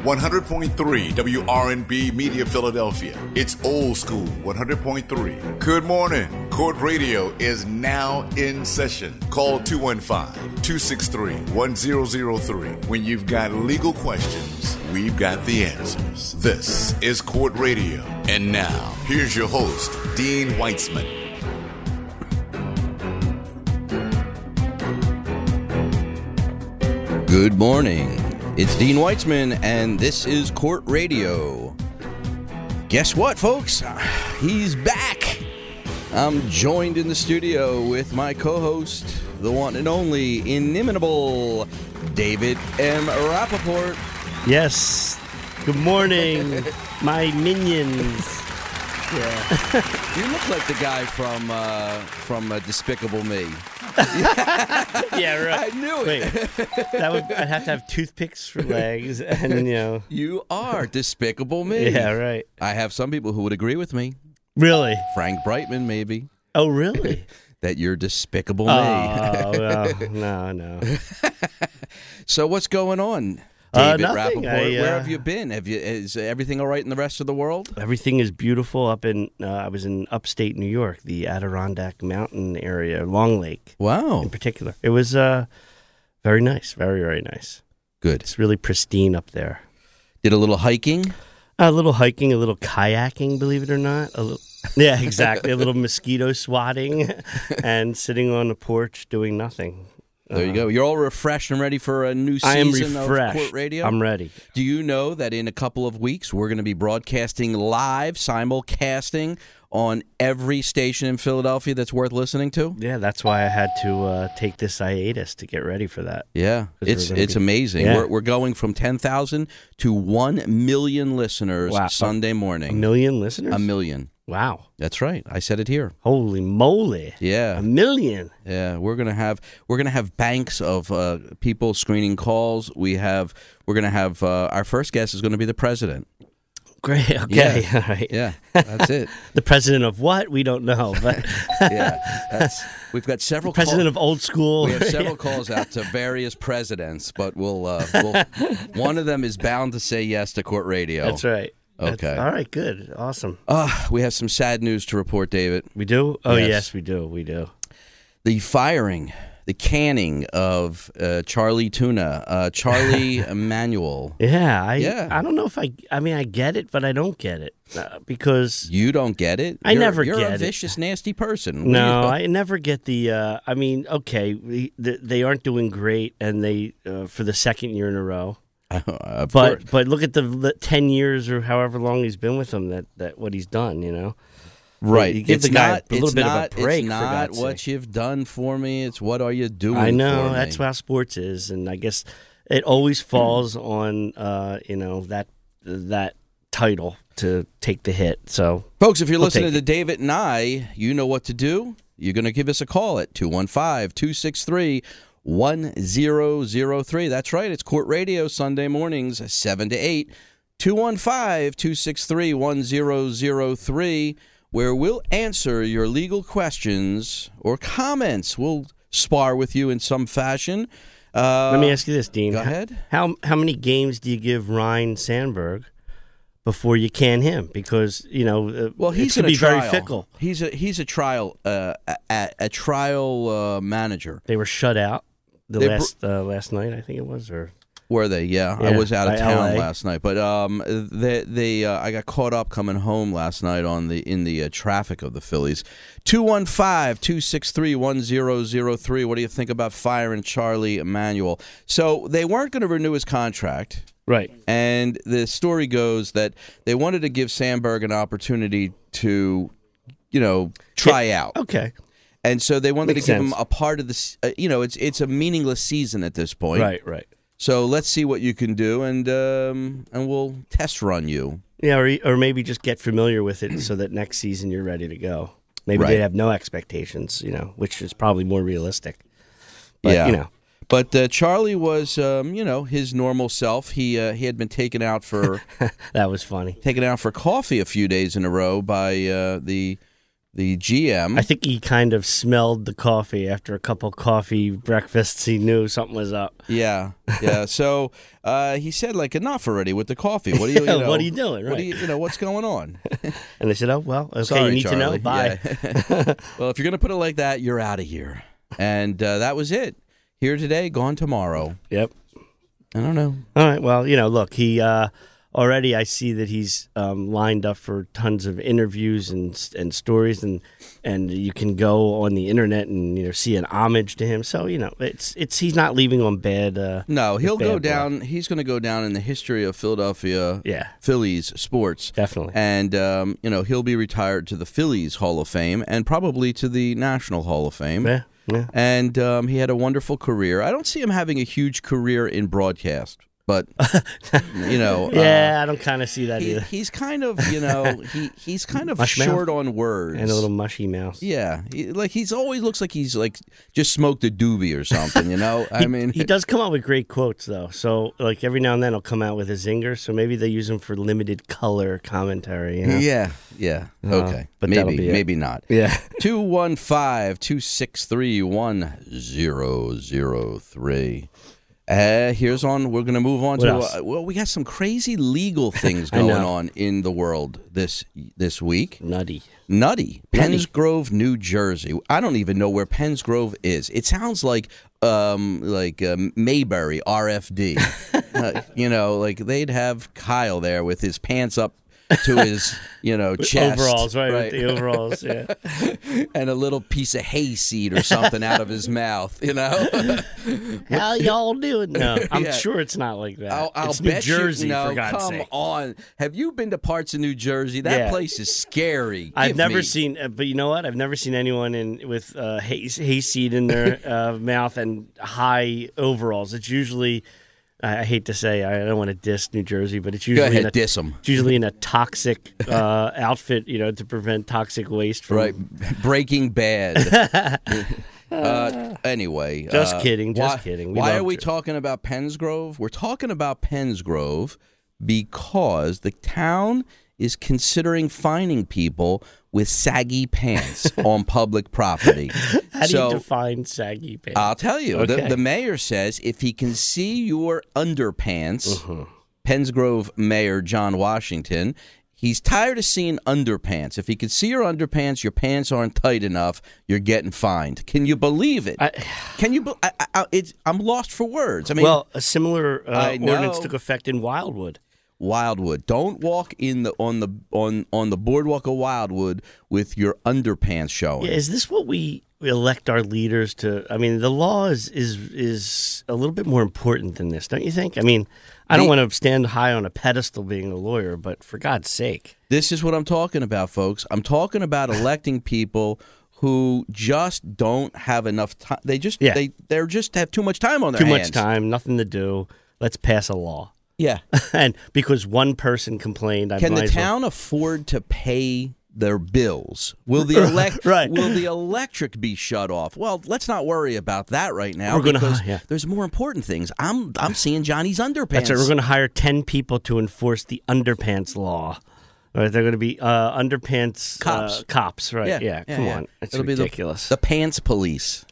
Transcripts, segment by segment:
100.3 WRNB Media Philadelphia. It's old school 100.3. Good morning. Court Radio is now in session. Call 215-263-1003. When you've got legal questions, we've got the answers. This is Court Radio. And now, here's your host, Dean Weitzman. Good morning. It's Dean Weitzman, and this is Court Radio. Guess what, folks? He's back. I'm joined in the studio with my co-host, the one and only inimitable David M. Rappaport. Yes. Good morning, my minions. Yeah. You look like the guy from Despicable Me. Yeah, right. I knew it. Wait, I'd have to have toothpicks for legs, and You are Despicable Me. Yeah, right. I have some people who would agree with me. Really? Frank Brightman, maybe. Oh, really? That you're Despicable Me. Oh, well, no. So what's going on, David nothing. Rappaport? Where have you been? Is everything all right in the rest of the world? Everything is beautiful up in. I was in upstate New York, the Adirondack Mountain area, Long Lake. Wow. In particular, it was very nice, very very nice. Good. It's really pristine up there. Did a little hiking. A little hiking, a little kayaking, believe it or not. Yeah, exactly. A little mosquito swatting and sitting on the porch doing nothing. There you go. You're all refreshed and ready for a new season of Court Radio? I'm ready. Do you know that in a couple of weeks we're going to be broadcasting live, simulcasting on every station in Philadelphia that's worth listening to? Yeah, that's why I had to take this hiatus to get ready for that. Yeah, it's amazing. Yeah. We're going from 10,000 to 1 million listeners Sunday morning. 1 million listeners? 1 million. Wow. That's right. I said it here. Holy moly. Yeah. 1 million. Yeah, we're gonna have banks of people screening calls. We're gonna have our first guest is going to be the president. Great. Okay. Yeah. All right. Yeah, that's it. The president of what? We don't know. But Yeah, we've got several. President of old school. We have several calls out to various presidents, but we'll one of them is bound to say yes to Court Radio. That's right. Okay. All right. Good. Awesome. We have some sad news to report, David. We do? Oh, Yes. yes we do. We do. The firing, the canning of Charlie Tuna, Charlie Emanuel. Yeah. Yeah. don't know if I get it, but I don't get it because You don't get it? I never you're get a it. vicious, nasty person. No, I never get the. Okay, they aren't doing great, and they for the second year in a row. But look at the 10 years or however long he's been with them. That what he's done. Right. You give the guy a little bit of a break. It's for not God's what sake. you've done for me. It's what are you doing I know for me. that's how sports is, and I guess it always falls on that title to take the hit. So, Folks, if you're we'll listening take to it. David and I, you know what to do. You're going to give us a call at 215-263-1003. That's right. It's Court Radio Sunday mornings, 7 to 8. 215-263-1003, where we'll answer your legal questions or comments. We'll spar with you in some fashion. Let me ask you this, Dean. Go ahead. How many games do you give Ryan Sandberg before you can him? Because Well, he's it could in a be trial. very fickle. He's a trial manager. They were shut out They last night, I think it was, or Were they? Yeah, I Yeah, was out of by town LA. last night, but I got caught up coming home last night in the traffic of the Phillies. 215-263-1003. What do you think about firing Charlie Emanuel? So they weren't going to renew his contract. right. And the story goes that they wanted to give Sandberg an opportunity to, try out. Okay. And so they wanted Makes to give sense. him a part of this. It's a meaningless season at this point. Right. So let's see what you can do, and we'll test run you. Yeah, or maybe just get familiar with it so that next season you're ready to go. Maybe Right. they'd have no expectations, which is probably more realistic. But, Yeah. But Charlie was, his normal self. He had been taken out for that was funny. coffee a few days in a row by the the GM. I think he kind of smelled the coffee after a couple coffee breakfasts. He knew something was up. Yeah. So he said, like, enough already with the coffee. What are you, what are you doing? Right. What's going on? And they said, oh, well, okay, Sorry, you need Charlie. to know. Bye. Yeah. Well, if you're going to put it like that, you're out of here. And that was it. Here today, gone tomorrow. Yep. I don't know. All right. Well, look, he already I see that he's lined up for tons of interviews and stories, and you can go on the internet and see an homage to him. So it's he's not leaving on bad. No, he'll go bad down. He's going to go down in the history of Philadelphia Phillies sports. Definitely. And he'll be retired to the Phillies Hall of Fame and probably to the National Hall of Fame. Yeah. And he had a wonderful career. I don't see him having a huge career in broadcast. But yeah, I don't kind of see that either. He's kind of he's kind of Mush short mouth? on words And a little mushy mouth. Yeah, he's always looks like he's like just smoked a doobie or something. I mean, he does come out with great quotes though. So like every now and then he'll come out with a zinger. So maybe they use him for limited color commentary. Yeah. Okay, but maybe not. Yeah. 215-263-1003. Here's on. We're going to move on to. We got some crazy legal things going on in the world this week. Nutty. Pennsgrove, New Jersey. I don't even know where Pennsgrove is. It sounds like Mayberry, RFD. Like they'd have Kyle there with his pants up to his, chest. Overalls, right? With the overalls, yeah. And a little piece of hayseed or something out of his mouth, How y'all doing? No, I'm sure it's not like that. I'll it's bet New Jersey, for God's sake. sake. Come on. Have you been to parts of New Jersey? That place is scary. I've never seen, but you know what? I've never seen anyone with hayseed in their mouth and high overalls. It's usually... I hate to say, I don't want to diss New Jersey, but it's usually diss them. It's usually in a toxic outfit, to prevent toxic waste from Breaking Bad. Anyway, just kidding. Why are we talking about Pennsgrove? We're talking about Pennsgrove because the town is considering fining people with saggy pants on public property. How do you define saggy pants? I'll tell you. Okay. The mayor says if he can see your underpants, Pennsgrove Mayor John Washington, he's tired of seeing underpants. If he can see your underpants, your pants aren't tight enough, you're getting fined. Can you believe it? I'm lost for words. I mean, a similar ordinance took effect in Wildwood. Don't walk on the boardwalk of Wildwood with your underpants showing. Yeah, is this what we elect our leaders to? I mean, the law is a little bit more important than this, don't you think? I mean, I don't want to stand high on a pedestal being a lawyer, but for God's sake. This is what I'm talking about, folks. I'm talking about electing people who just don't have enough time. They just have too much time on their hands. Too much time, nothing to do. Let's pass a law. Yeah. And because one person complained, can the town afford to pay their bills? Will the will the electric be shut off? Well, let's not worry about that right now because there's more important things. I'm seeing Johnny's underpants. That's right. We're going to hire 10 people to enforce the underpants law. Right, they're going to be underpants cops. Right? Yeah. Come on, it's ridiculous. The pants police.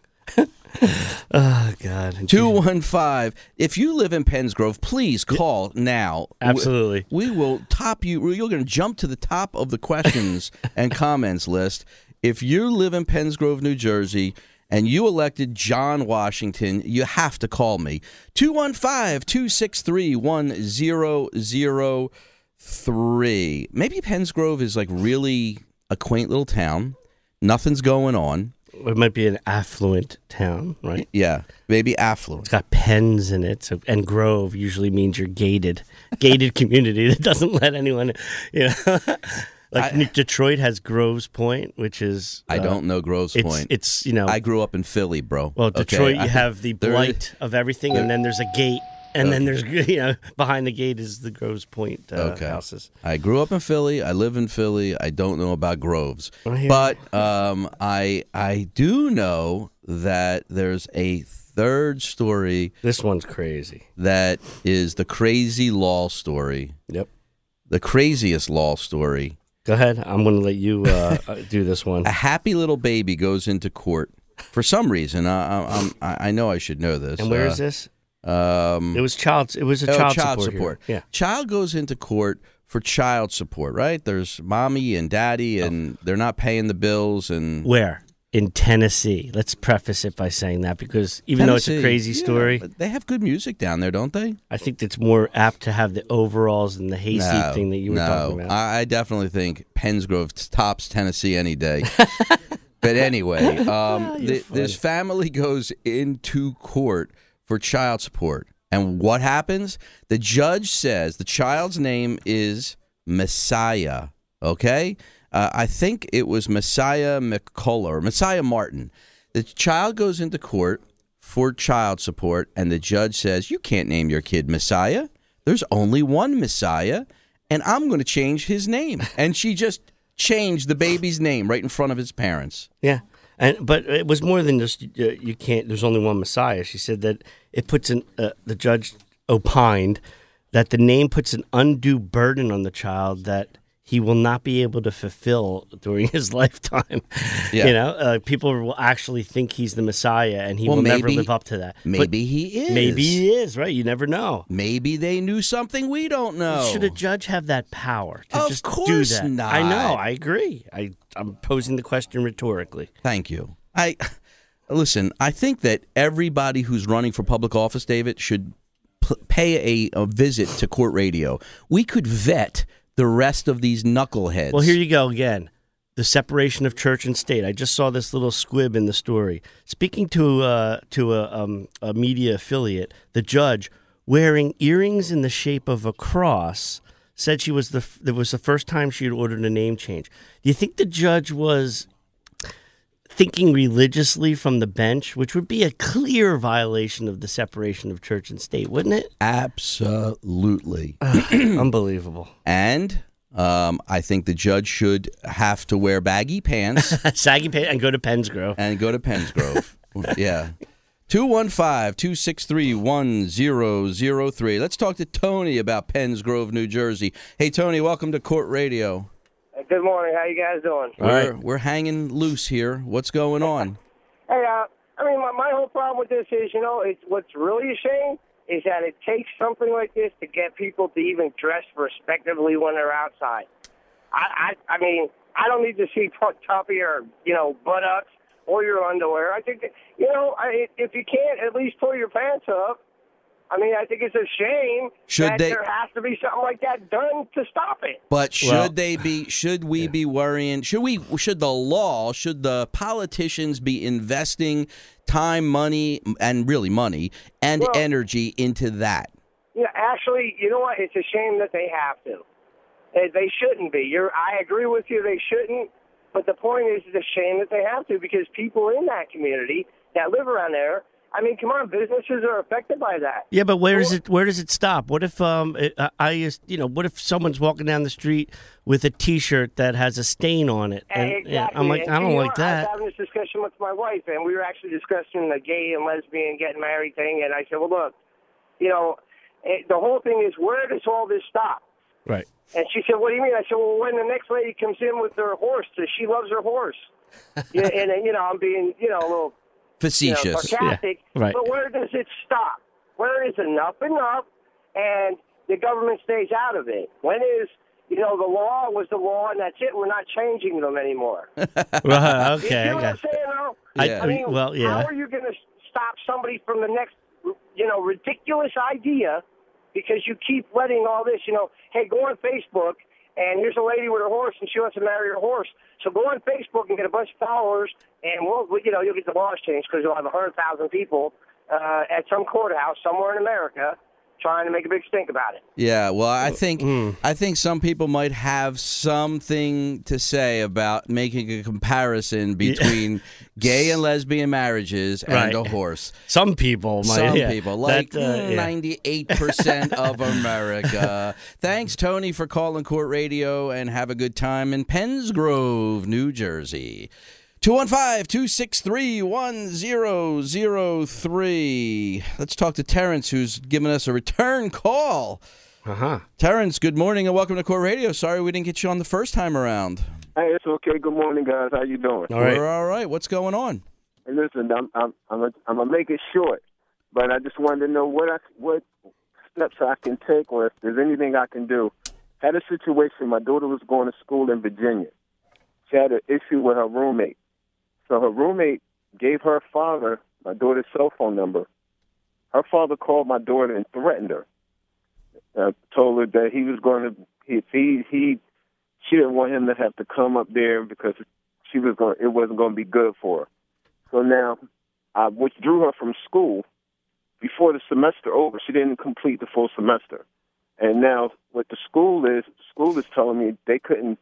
Oh, God. 215. If you live in Pennsgrove, please call now. Absolutely. We will top you. You're going to jump to the top of the questions and comments list. If you live in Pennsgrove, New Jersey, and you elected John Washington, you have to call me. 215-263-1003. Maybe Pennsgrove is like really a quaint little town. Nothing's going on. It might be an affluent town, right? Yeah, maybe affluent. It's got pens in it, and Grove usually means you're gated community that doesn't let anyone, Detroit has Groves Point, which is I don't know Groves Point. It's I grew up in Philly, bro. Well, Detroit, you have the blight of everything, and then there's a gate. And then there's, behind the gate is the Groves Point houses. I grew up in Philly. I live in Philly. I don't know about Groves. But I do know that there's a third story. This one's crazy. That is the crazy law story. Yep. The craziest law story. Go ahead. I'm going to let you do this one. A happy little baby goes into court for some reason. I know I should know this. And where is this? It was child support. Yeah. Child goes into court for child support, right? There's mommy and daddy, and they're not paying the bills. And where? In Tennessee. Let's preface it by saying that, because even though it's a crazy story, but they have good music down there, don't they? I think it's more apt to have the overalls and the hayseed thing that you were talking about. I definitely think Pennsgrove tops Tennessee any day. But anyway, this family goes into court for child support. And what happens? The judge says the child's name is Messiah, okay? I think it was Messiah McCullough, Messiah Martin. The child goes into court for child support, and the judge says, you can't name your kid Messiah. There's only one Messiah, and I'm going to change his name. And she just changed the baby's name right in front of his parents. Yeah. But it was more than just you can't. There's only one Messiah. She said that it puts the judge opined that the name puts an undue burden on the child that he will not be able to fulfill during his lifetime. Yeah. You know, people will actually think he's the Messiah, and he will never live up to that. Maybe he is. Maybe he is, right? You never know. Maybe they knew something we don't know. Should a judge have that power to just do that? Of course not. I know. I agree. I'm posing the question rhetorically. Thank you. Listen, I think that everybody who's running for public office, David, should pay a visit to Court Radio. We could vet the rest of these knuckleheads. Well, here you go again. The separation of church and state. I just saw this little squib in the story. Speaking to a media affiliate, the judge, wearing earrings in the shape of a cross, said it was the first time she had ordered a name change. Do you think the judge was thinking religiously from the bench, which would be a clear violation of the separation of church and state, wouldn't it? Absolutely. Unbelievable. And I think the judge should have to wear baggy pants. Saggy pants and go to Pennsgrove. Yeah. 215-263-1003. Let's talk to Tony about Pennsgrove, New Jersey. Hey, Tony, welcome to Court Radio. Good morning. How you guys doing? We're hanging loose here. What's going on? Hey, my whole problem with this is, what's really a shame is that it takes something like this to get people to even dress respectably when they're outside. I don't need to see top of your, buttocks or your underwear. I think that, if you can't at least pull your pants up, I think it's a shame there has to be something like that done to stop it. But should we be worrying, should the politicians be investing time, money, and really money and energy into that? Yeah, actually, you know what? It's a shame that they have to. They shouldn't be. I agree with you, they shouldn't. But the point is, it's a shame that they have to, because people in that community that live around there, come on, businesses are affected by that. Yeah, but where does it stop? What if what if someone's walking down the street with a T-shirt that has a stain on it? And, exactly. I'm like, I don't like that. I was having this discussion with my wife, and we were actually discussing the gay and lesbian getting married thing, and I said, well, look, the whole thing is, where does all this stop? Right. And she said, what do you mean? I said, well, when the next lady comes in with her horse, she loves her horse. Yeah, and I'm being, a little facetious, sarcastic. Yeah, right. But where does it stop? Where is enough, and the government stays out of it? When is, the law was the law, and that's it. We're not changing them anymore. Right, okay. You know what I'm saying, though? Yeah. How are you going to stop somebody from the next, ridiculous idea, because you keep letting all this, hey, go on Facebook, and here's a lady with her horse, and she wants to marry her horse. So go on Facebook and get a bunch of followers, and you'll get the laws changed, because you'll have 100,000 people at some courthouse somewhere in America trying to make a big stink about it. Yeah, well, I think some people might have something to say about making a comparison between gay and lesbian marriages and a horse. Some people might. Some people, like 98% of America. Thanks, Tony, for calling Court Radio, and have a good time in Pennsgrove, New Jersey. 215-263-1003. Let's talk to Terrence, who's given us a return call. Terrence, good morning and welcome to Court Radio. Sorry we didn't get you on the first time around. Hey, it's okay. Good morning, guys. How you doing? All right. We're all right. What's going on? Hey, listen, I'm gonna make it short, but I just wanted to know what steps I can take, or if there's anything I can do. Had a situation. My daughter was going to school in Virginia. She had an issue with her roommate. So her roommate gave her father my daughter's cell phone number. Her father called my daughter and threatened her. Told her that he was going to, she didn't want him to have to come up there because it wasn't going to be good for her. So now I withdrew her from school before the semester over. She didn't complete the full semester. And now what the school is telling me they couldn't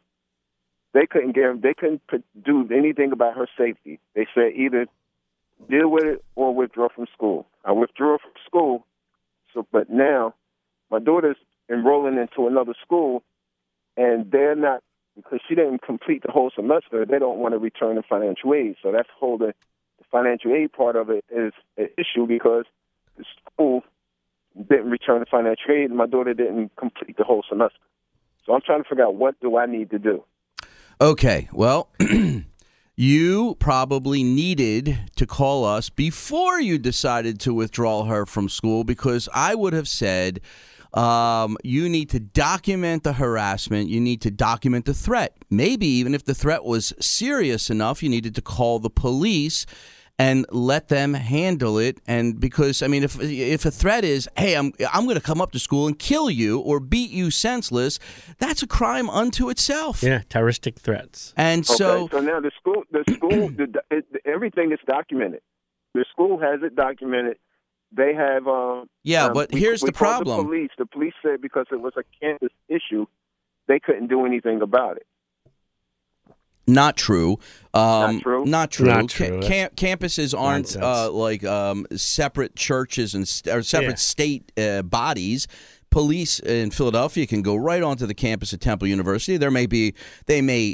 do anything about her safety. They said either deal with it or withdraw from school. I withdrew her from school, but now my daughter's enrolling into another school, and they're not, because she didn't complete the whole semester, they don't want to return the financial aid. So that's the financial aid part of it is an issue because the school didn't return the financial aid, and my daughter didn't complete the whole semester. So I'm trying to figure out what do I need to do. Okay, well, you probably needed to call us before you decided to withdraw her from school, because I would have said you need to document the harassment. You need to document the threat. Maybe even if the threat was serious enough, you needed to call the police and let them handle it. And because, I mean, if a threat is, hey, I'm going to come up to school and kill you or beat you senseless, that's a crime unto itself. Yeah, terroristic threats. And so now the school, everything is documented. The school has it documented. They have. But here's the problem. The police said because it was a campus issue, they couldn't do anything about it. Not true. Not true. Not true. Not true. Campuses aren't like separate churches or separate state bodies. Police in Philadelphia can go right onto the campus at Temple University. They may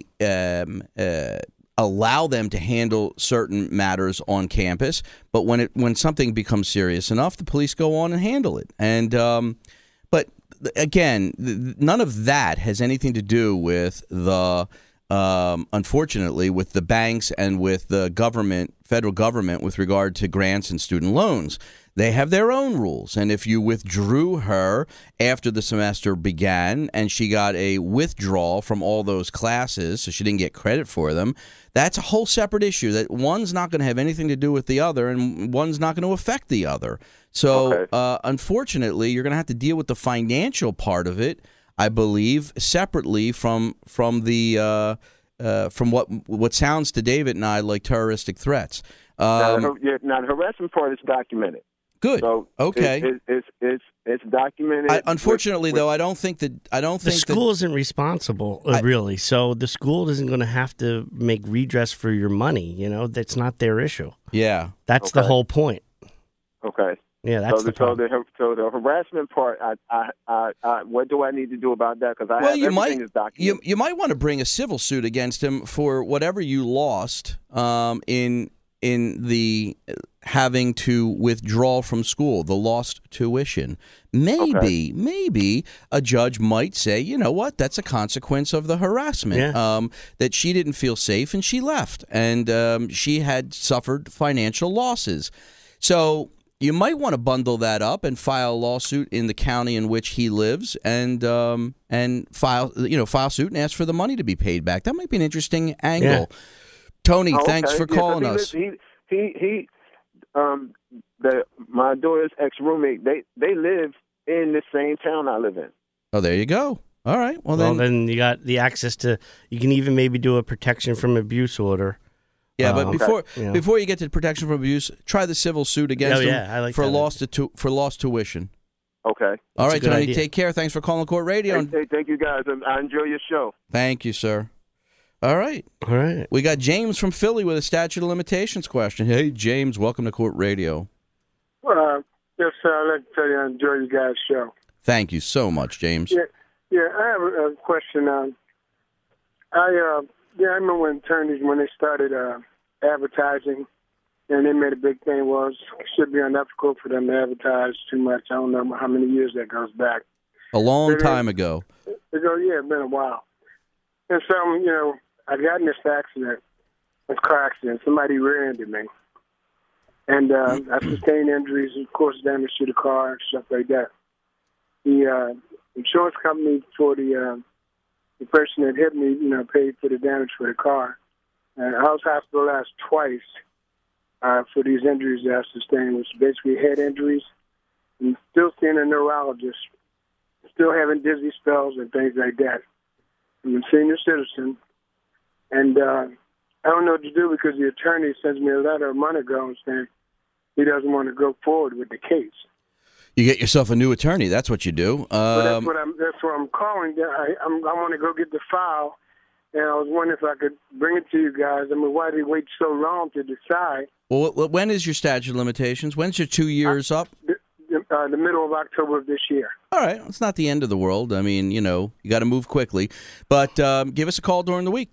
allow them to handle certain matters on campus, but when something becomes serious enough, the police go on and handle it. And but again, none of that has anything to do with the. Unfortunately, with the banks and with the federal government, with regard to grants and student loans. They have their own rules. And if you withdrew her after the semester began and she got a withdrawal from all those classes, so she didn't get credit for them, that's a whole separate issue. That one's not going to have anything to do with the other, and one's not going to affect the other. So, unfortunately, you're going to have to deal with the financial part of it, I believe, separately from what sounds to David and I like terroristic threats. Now the harassment part is documented. Good. So okay. It's documented. Unfortunately, though, I don't think the school isn't responsible really. So the school isn't going to have to make redress for your money. You know, that's not their issue. Yeah, that's the whole point. Okay. Yeah, that's the problem. So the harassment part, what do I need to do about that? Because everything is documented. You might want to bring a civil suit against him for whatever you lost in the having to withdraw from school, the lost tuition. Maybe a judge might say, you know what, that's a consequence of the harassment, that she didn't feel safe and she left, and she had suffered financial losses. So you might want to bundle that up and file a lawsuit in the county in which he lives, and file suit and ask for the money to be paid back. That might be an interesting angle. Yeah. Tony, thanks for calling us. My daughter's ex-roommate, they live in the same town I live in. Oh, there you go. All right. Well, then you got the access to. You can even maybe do a protection from abuse order. Yeah, but before you get to protection from abuse, try the civil suit against him for lost tuition. Okay. All right, Tony. Take care. Thanks for calling Court Radio. Hey, thank you, guys. I enjoy your show. Thank you, sir. All right. We got James from Philly with a statute of limitations question. Hey, James, welcome to Court Radio. Yes, sir. I'd like to tell you I enjoy you guys' show. Thank you so much, James. Yeah. I have a question. I remember when attorneys, when they started advertising, and they made a big thing it should be unethical for them to advertise too much. I don't know how many years that goes back. A long time ago. Yeah, it's been a while. And so, I got in this accident, this car accident. Somebody rear-ended me. And I sustained injuries, of course, damage to the car and stuff like that. The insurance company for the person that hit me, paid for the damage for the car. And I was hospitalized twice for these injuries that I sustained, which basically head injuries. And still seeing a neurologist, still having dizzy spells and things like that. I'm a senior citizen, and I don't know what to do because the attorney sends me a letter a month ago saying he doesn't want to go forward with the case. You get yourself a new attorney. That's what you do. That's what I'm calling. I want to go get the file, and I was wondering if I could bring it to you guys. I mean, why did they wait so long to decide? Well, when is your statute of limitations? When's your 2 years up? The middle of October of this year. All right. It's not the end of the world. I mean, you got to move quickly. But give us a call during the week,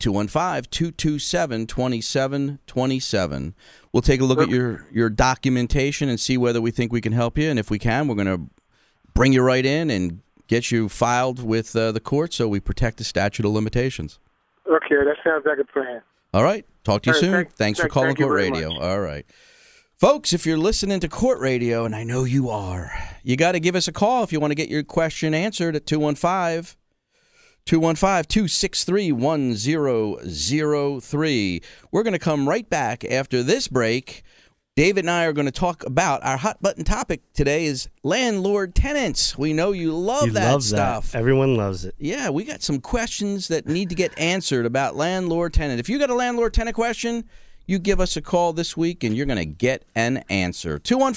215-227-2727. We'll take a look at your documentation and see whether we think we can help you. And if we can, we're going to bring you right in and get you filed with the court so we protect the statute of limitations. Okay. That sounds like a plan. All right. Talk to you soon. Thanks for calling Court Radio. Much. All right. Folks, if you're listening to Court Radio, and I know you are, you got to give us a call if you want to get your question answered at 215-263-1003. We're going to come right back after this break. David and I are going to talk about our hot button topic today is landlord tenants. We know you love that stuff. Everyone loves it. Yeah, we got some questions that need to get answered about landlord tenant. If you got a landlord tenant question, you give us a call this week, and you're going to get an answer.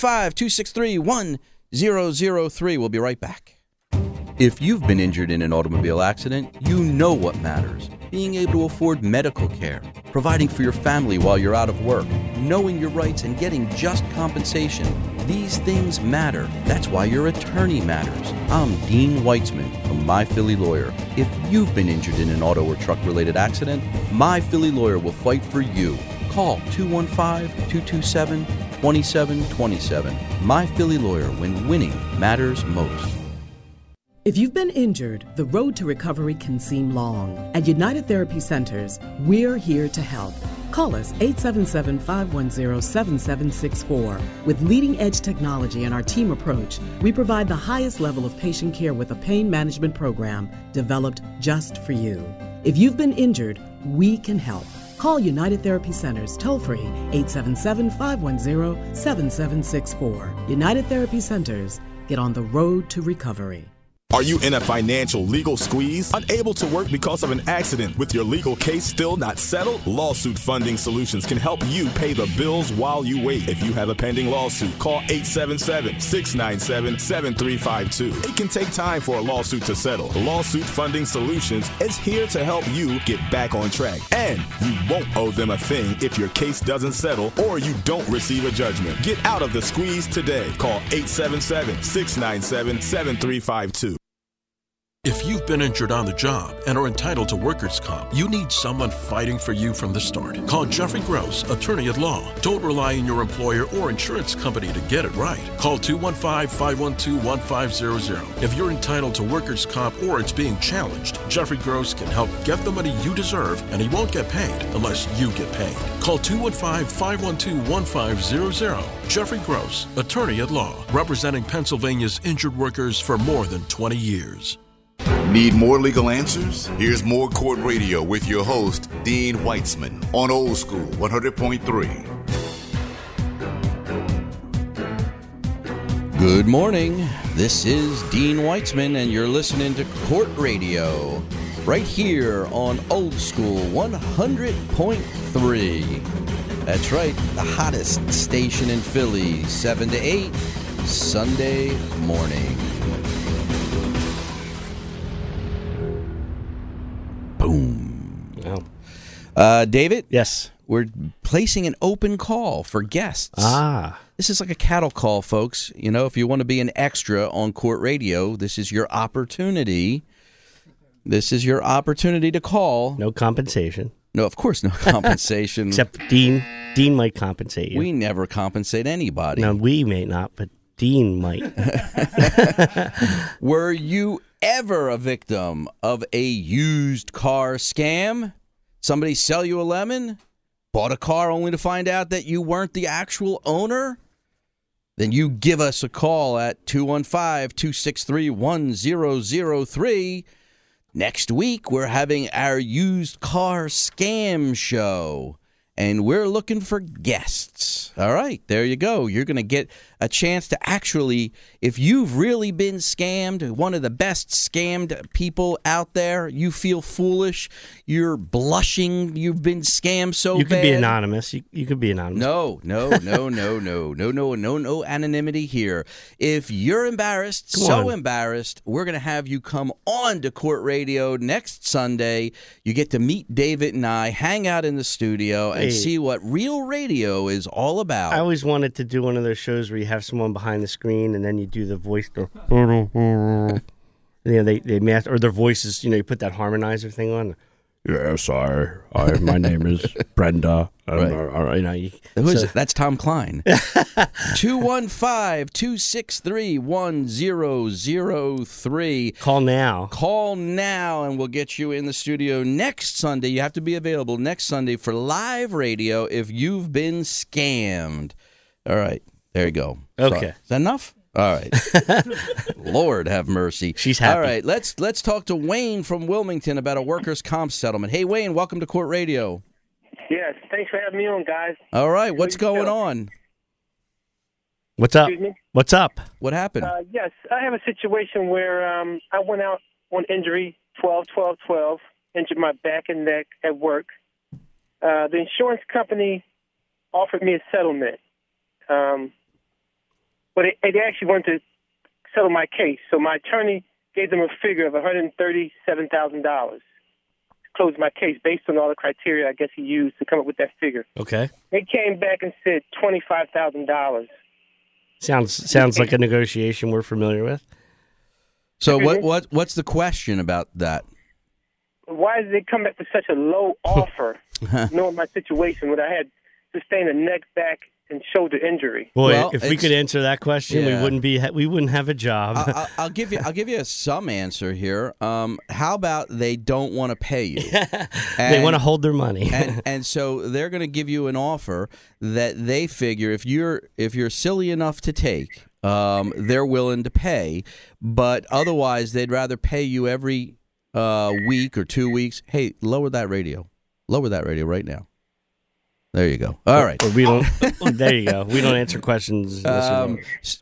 215-263-1003. We'll be right back. If you've been injured in an automobile accident, you know what matters. Being able to afford medical care, providing for your family while you're out of work, knowing your rights and getting just compensation. These things matter. That's why your attorney matters. I'm Dean Weitzman from My Philly Lawyer. If you've been injured in an auto or truck-related accident, My Philly Lawyer will fight for you. Call 215-227-2727. My Philly Lawyer, when winning matters most. If you've been injured, the road to recovery can seem long. At United Therapy Centers, we're here to help. Call us 877-510-7764. With leading-edge technology and our team approach, we provide the highest level of patient care with a pain management program developed just for you. If you've been injured, we can help. Call United Therapy Centers toll-free 877-510-7764. United Therapy Centers, get on the road to recovery. Are you in a financial legal squeeze? Unable to work because of an accident with your legal case still not settled? Lawsuit Funding Solutions can help you pay the bills while you wait. If you have a pending lawsuit, call 877-697-7352. It can take time for a lawsuit to settle. Lawsuit Funding Solutions is here to help you get back on track. And you won't owe them a thing if your case doesn't settle or you don't receive a judgment. Get out of the squeeze today. Call 877-697-7352. If you've been injured on the job and are entitled to workers' comp, you need someone fighting for you from the start. Call Jeffrey Gross, attorney at law. Don't rely on your employer or insurance company to get it right. Call 215-512-1500. If you're entitled to workers' comp or it's being challenged, Jeffrey Gross can help get the money you deserve, and he won't get paid unless you get paid. Call 215-512-1500. Jeffrey Gross, attorney at law, representing Pennsylvania's injured workers for more than 20 years. Need more legal answers? Here's more Court Radio with your host, Dean Weitzman, on Old School 100.3. Good morning. This is Dean Weitzman, and you're listening to Court Radio right here on Old School 100.3. That's right, the hottest station in Philly, 7 to 8, Sunday morning. Boom. Wow. David? Yes. We're placing an open call for guests. This is like a cattle call, folks. You know, if you want to be an extra on Court Radio, this is your opportunity. This is your opportunity to call. No compensation. No, of course no compensation. Except Dean. Dean might compensate you. We never compensate anybody. No, we may not, but Dean might. Were you ever a victim of a used car scam? Somebody sell you a lemon? Bought a car only to find out that you weren't the actual owner? Then you give us a call at 215-263-1003. Next week, we're having our used car scam show, and we're looking for guests. All right, there you go. You're going to get a chance to actually, if you've really been scammed, one of the best scammed people out there, you feel foolish, you're blushing, you've been scammed so bad. You could be anonymous. You could be anonymous. No anonymity here. If you're embarrassed, embarrassed, we're going to have you come on to Court Radio next Sunday. You get to meet David and I, hang out in the studio, and see what real radio is all about. I always wanted to do one of those shows where you have someone behind the screen and then you do the voice. They master, or their voices. You put that harmonizer thing on. Yes, my name is Brenda. Right. Who is it? That's Tom Klein. 215-263-1003. Call now. Call now, and we'll get you in the studio next Sunday. You have to be available next Sunday for live radio if you've been scammed. All right. There you go. Okay. So, is that enough? All right. Lord have mercy. She's happy. All right, let's talk to Wayne from Wilmington about a workers' comp settlement. Hey, Wayne, welcome to Court Radio. Yes, thanks for having me on, guys. All right, what's going on? What's up? What's up? What happened? Yes, I have a situation where I went out on injury 12-12-12, injured my back and neck at work. The insurance company offered me a settlement. But they actually wanted to settle my case. So my attorney gave them a figure of $137,000 to close my case based on all the criteria I guess he used to come up with that figure. Okay. They came back and said $25,000. Sounds like a negotiation we're familiar with. So what's the question about that? Why did they come back with such a low offer, knowing my situation when I had sustained a neck, back, and shoulder injury? Boy, well, if we could answer that question, we wouldn't have a job. I'll give you some answer here. How about they don't want to pay you? They want to hold their money, and so they're going to give you an offer that they figure if you're silly enough to take, they're willing to pay. But otherwise, they'd rather pay you every week or 2 weeks. Hey, lower that radio right now. There you go. All right. We don't. There you go. We don't answer questions. I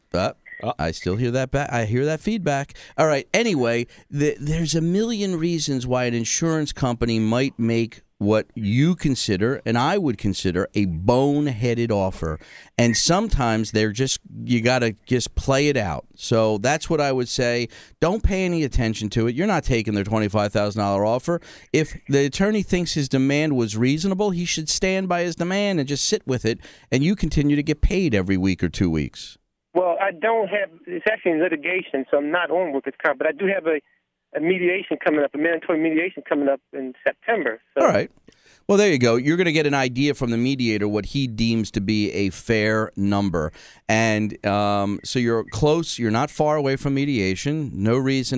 still hear that back. I hear that feedback. All right. Anyway, there's a million reasons why an insurance company might make what you consider, and I would consider, a boneheaded offer. And sometimes you got to just play it out. So that's what I would say. Don't pay any attention to it. You're not taking their $25,000 offer. If the attorney thinks his demand was reasonable, he should stand by his demand and just sit with it, and you continue to get paid every week or 2 weeks. Well, I don't have – it's actually in litigation, so I'm not on workers' comp, but I do have a mediation coming up, a mandatory mediation coming up in September. So. All right. Well, there you go. You're going to get an idea from the mediator what he deems to be a fair number. And so you're close. You're not far away from mediation. No reason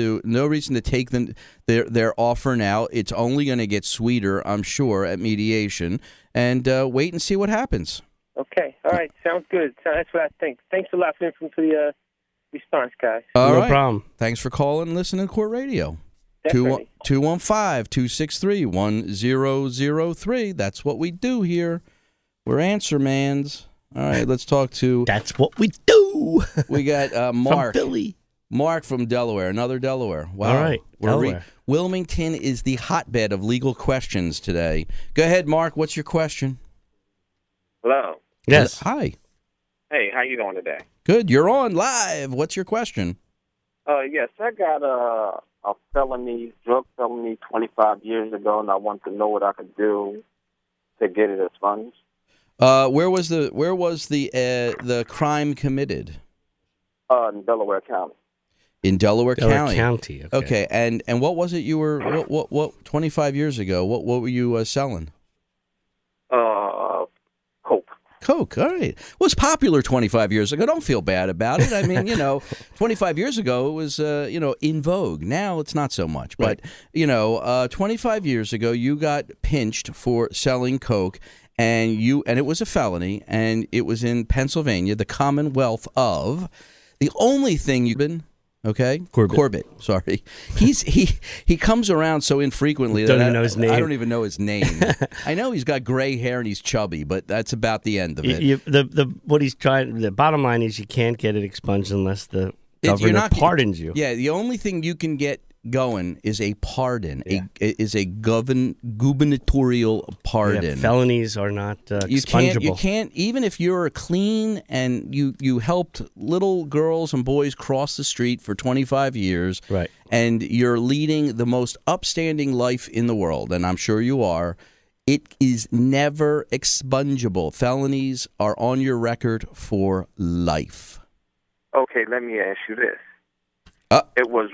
to take their offer now. It's only going to get sweeter, I'm sure, at mediation. And wait and see what happens. Okay. All right. Sounds good. That's what I think. Thanks a lot for the response, guys. No problem. Thanks for calling and listening to Court Radio. 215-263-1003. That's what we do here. We're answer mans. All right, let's talk to... That's what we do. We got Mark. From Philly. Mark from Delaware, another Delaware. Wow. All right, Delaware. Wilmington is the hotbed of legal questions today. Go ahead, Mark. What's your question? Hello. Yes. Hi. Hey, how you doing today? Good. You're on live. What's your question? Yes, I got a drug felony 25 years ago, and I want to know what I could do to get it expunged. Where was the crime committed? In Delaware County. In Delaware County. Okay. And what was it you were what 25 years ago? What were you selling? Coke. Coke. All right. Was popular 25 years ago. Don't feel bad about it. I mean, 25 years ago it was, in vogue. Now it's not so much. But, 25 years ago you got pinched for selling Coke, and it was a felony, and it was in Pennsylvania, the Commonwealth of. The only thing you've been. Okay, Corbett. Sorry, he comes around so infrequently that I don't even know his name. I know he's got gray hair and he's chubby, but that's about the end of it. The bottom line is you can't get it expunged unless the governor pardons you. Yeah, the only thing you can get going is a pardon. Is a gubernatorial pardon. Yeah, felonies are not expungible. You can't, even if you're clean and you helped little girls and boys cross the street for 25 years, right? And you're leading the most upstanding life in the world, and I'm sure you are. It is never expungible. Felonies are on your record for life. Okay, let me ask you this. It was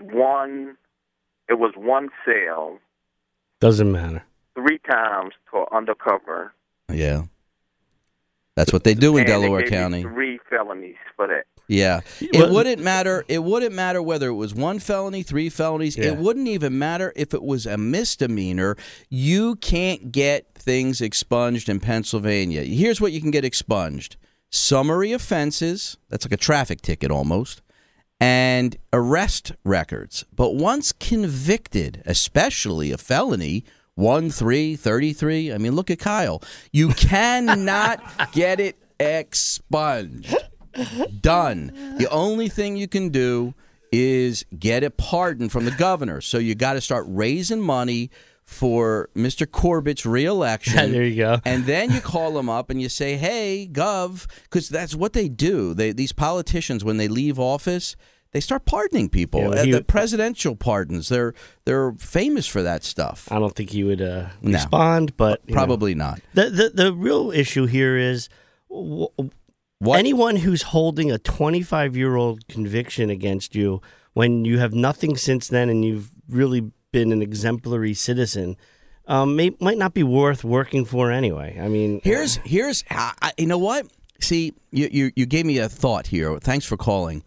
one sale. Doesn't matter. 3 times to undercover. Yeah. That's what they do in Delaware they gave County. Me 3 felonies for that. Yeah. It wouldn't matter. It wouldn't matter whether it was 1 felony, 3 felonies. Yeah. It wouldn't even matter if it was a misdemeanor. You can't get things expunged in Pennsylvania. Here's what you can get expunged. Summary offenses. That's like a traffic ticket almost. And arrest records. But once convicted, especially a felony, 1, 3, 33, I mean, look at Kyle. You cannot get it expunged. Done. The only thing you can do is get a pardon from the governor. So you got to start raising money for Mr. Corbett's reelection. There you go. And then you call them up and you say, hey, Gov, because that's what they do. These politicians, when they leave office, they start pardoning people. The presidential pardons, they're famous for that stuff. I don't think he would respond, but probably not. The real issue here is anyone who's holding a 25-year-old conviction against you when you have nothing since then and you've really been an exemplary citizen might not be worth working for anyway. I mean, here's you know what? See, you gave me a thought here. Thanks for calling.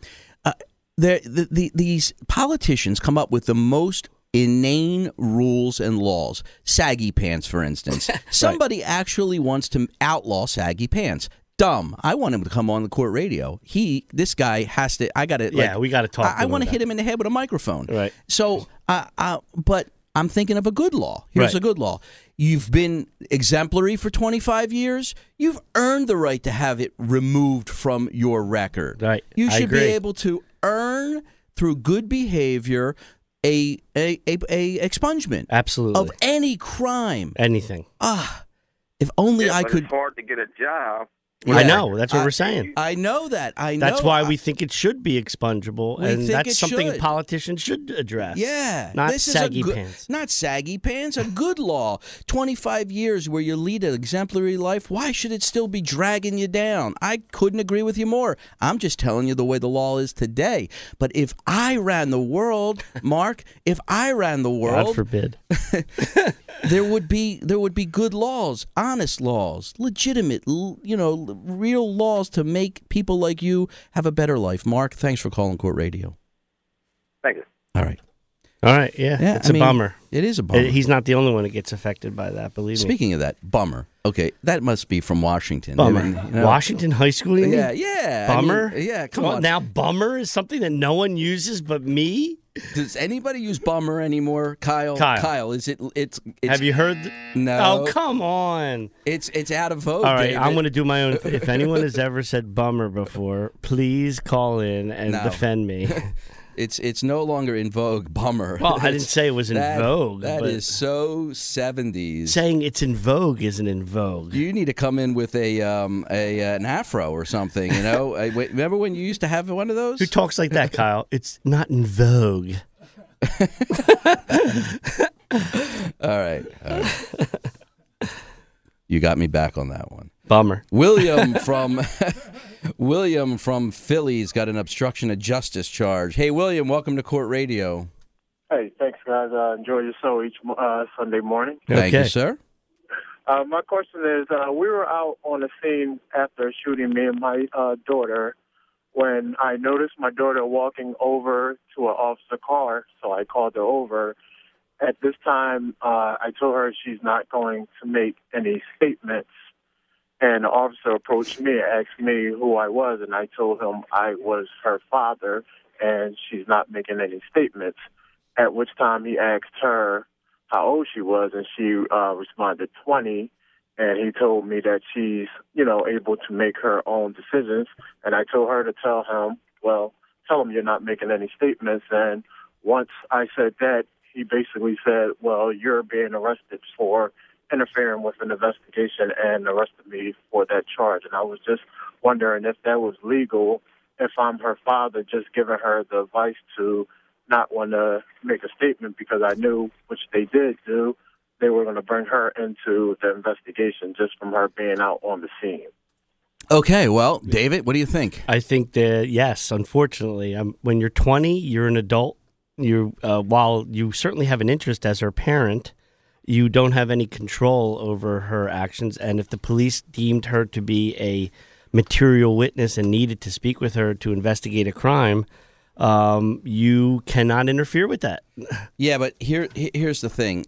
These politicians come up with the most inane rules and laws. Saggy pants, for instance. Somebody actually wants to outlaw saggy pants. Dumb. I want him to come on the court radio. This guy has to. I got to. Yeah, we got to talk. I want to hit him in the head with a microphone. Right. So, but I'm thinking of a good law. Here's a good law. You've been exemplary for 25 years. You've earned the right to have it removed from your record. Right. You should be able to earn through good behavior a expungement. Absolutely. Of any crime. Anything. If only I could. It's hard to get a job. Yeah. I know. That's what we're saying. I know that. That's why we think it should be expungible, and that's something politicians should address. Yeah. Not saggy pants. Not saggy pants. A good law. 25 years where you lead an exemplary life. Why should it still be dragging you down? I couldn't agree with you more. I'm just telling you the way the law is today. But if I ran the world, Mark, God forbid. there would be good laws, honest laws, legitimate, real laws to make people like you have a better life. Mark, thanks for calling Court Radio. Thank you. All right. Yeah, it's a bummer. It is a bummer. He's not the only one that gets affected by that, believe me. Speaking of that, bummer. Okay, that must be from Washington. Bummer. I mean, Washington High School, you mean? Yeah. Bummer? Come on. Now bummer is something that no one uses but me? Does anybody use bummer anymore, Kyle? Kyle, is it? It's. Have you heard? No. Oh, come on. It's out of vogue. All right, David. I'm going to do my own. If anyone has ever said bummer before, please call in and defend me. It's no longer in vogue. Bummer. Well, I didn't say it was in vogue. That is so 70s. Saying it's in vogue isn't in vogue. You need to come in with an afro or something. Remember when you used to have one of those? Who talks like that, Kyle? It's not in vogue. All right. You got me back on that one. Bummer. William from Philly's got an obstruction of justice charge. Hey, William, welcome to Court Radio. Hey, thanks, guys. Enjoy your show each Sunday morning. Thank you, sir. My question is, we were out on the scene after a shooting, me and my daughter, when I noticed my daughter walking over to an officer car, so I called her over. At this time, I told her she's not going to make any statements, and the officer approached me and asked me who I was, and I told him I was her father, and she's not making any statements, at which time he asked her how old she was, and she responded 20, and he told me that she's, able to make her own decisions, and I told her to tell him, well, tell him you're not making any statements, and once I said that, he basically said, well, you're being arrested for interfering with an investigation and arrested me for that charge, and I was just wondering if that was legal, if I'm her father, just giving her the advice to not want to make a statement because I knew, which they did do, they were going to bring her into the investigation just from her being out on the scene. Okay, well, David, what do you think? I think that, yes, unfortunately, when you're 20, you're an adult. While you certainly have an interest as her parent, you don't have any control over her actions. And if the police deemed her to be a material witness and needed to speak with her to investigate a crime, you cannot interfere with that. Yeah, but here's the thing.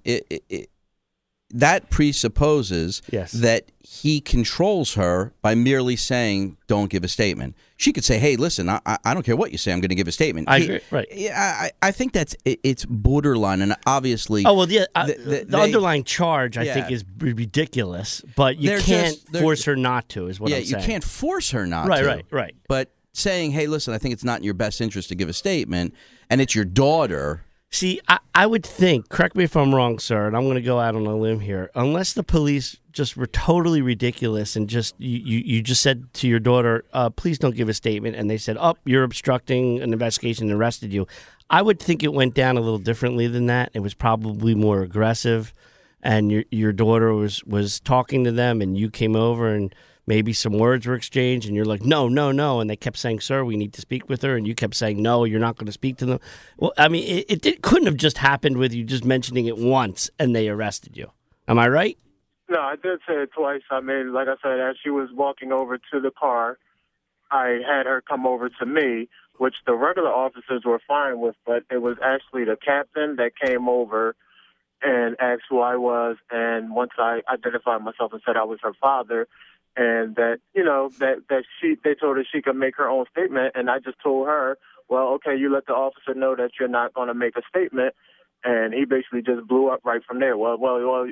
That presupposes that he controls her by merely saying, don't give a statement. She could say, hey, listen, I don't care what you say, I'm going to give a statement. I agree, right. I think it's borderline, and obviously... Oh, well, yeah, the underlying charge, I think, is ridiculous, but you can't force her not to, is what I'm saying. Yeah, you can't force her not to. Right. But saying, hey, listen, I think it's not in your best interest to give a statement, and it's your daughter... See, I would think, correct me if I'm wrong, sir, and I'm going to go out on a limb here, unless the police just were totally ridiculous and just you just said to your daughter, please don't give a statement, and they said, you're obstructing an investigation and arrested you. I would think it went down a little differently than that. It was probably more aggressive, and your daughter was talking to them, and you came over and maybe some words were exchanged, and you're like, no, and they kept saying, sir, we need to speak with her, and you kept saying, no, you're not going to speak to them. Well, I mean, it couldn't have just happened with you just mentioning it once, and they arrested you. Am I right? No, I did say it twice. I mean, like I said, as she was walking over to the car, I had her come over to me, which the regular officers were fine with, but it was actually the captain that came over and asked who I was, and once I identified myself and said I was her father, and that, they told her she could make her own statement, and I just told her, well, okay, you let the officer know that you're not going to make a statement, and he basically just blew up right from there. Well,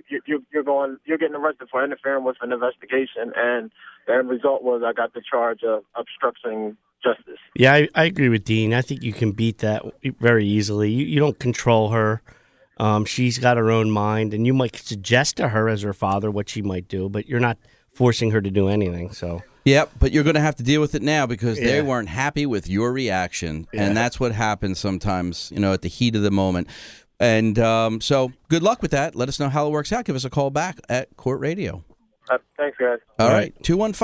you're getting arrested for interfering with an investigation, and the end result was I got the charge of obstructing justice. Yeah, I agree with Dean. I think you can beat that very easily. You don't control her. She's got her own mind, and you might suggest to her as her father what she might do, but you're not forcing her to do anything. So yep, but you're going to have to deal with it now because they weren't happy with your reaction, and that's what happens sometimes, at the heat of the moment. And so good luck with that. Let us know how it works out. Give us a call back at Court Radio. Thanks, guys. All right.